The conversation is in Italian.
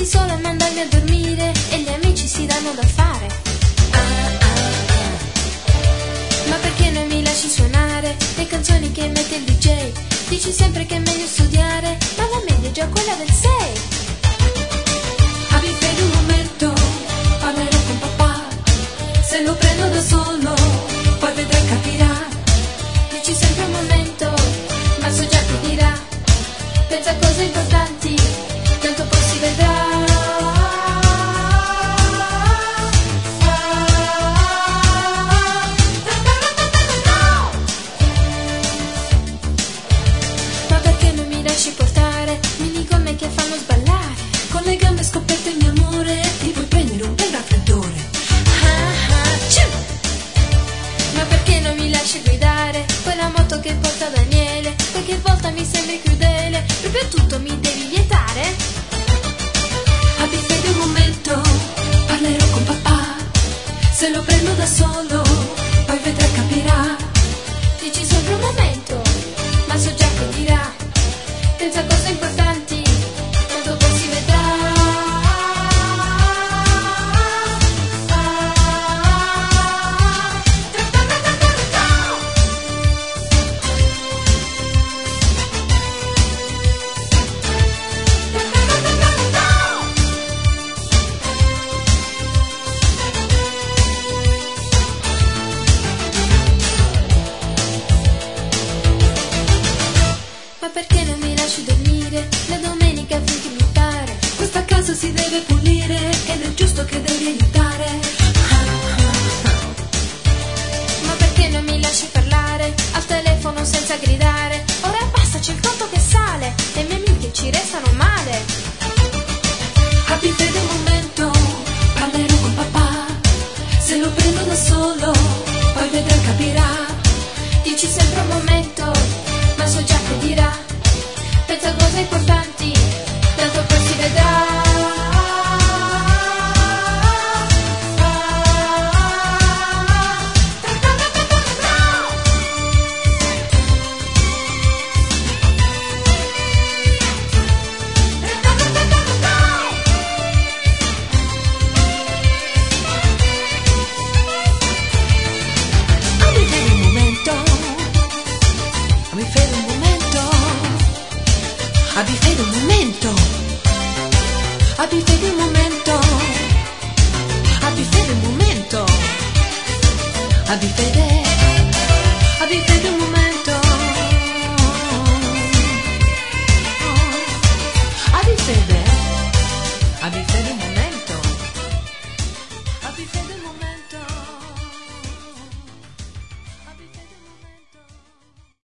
pensi solo a mandarmi a dormire e gli amici si danno da fare. Ma perché non mi lasci suonare le canzoni che mette il DJ? Dici sempre che è meglio studiare, ma la media è già quella del 6. Abbi fede un momento, parlerò con papà. Se lo prendo da solo, poi vedrai capirà. Dici sempre un momento, ma so già che dirà. Pensa a cose importanti, tanto poi si vedrà. Ma perché non mi lasci portare mini gomme che fanno sballare? Con le gambe scoperte mio amore, ti puoi prendere un bel raffreddore. Ma perché non mi lasci guidare quella moto che porta Daniele? Qualche volta mi sembri crudele, proprio tutto mi devi vietare. Abbi fede un momento, parlerò con papà. Se lo prendo da solo, poi vedrai capirà. Dici sempre un momento, ma so già che dirà. Pensa a cose importanti, tanto poi si vedrà. Ma perché non mi lasci dormire la domenica finché mi pare? Questa casa si deve pulire ed è giusto che devi aiutare. Ma perché non mi lasci parlare al telefono senza gridare? Ora basta, c'è il conto che sale, le mie amiche ci restano male. Abbi fede un momento, parlerò con papà. Se lo prendo da solo, poi vedrai capirà. Dici sempre un momento, ma so già che dirà. Pensa a cose importanti, tanto poi si vedrà. Abbi fede un momento, abbi fede un momento, abbi fede un momento, abbi fede un momento, abbi fede un momento, abbi fede un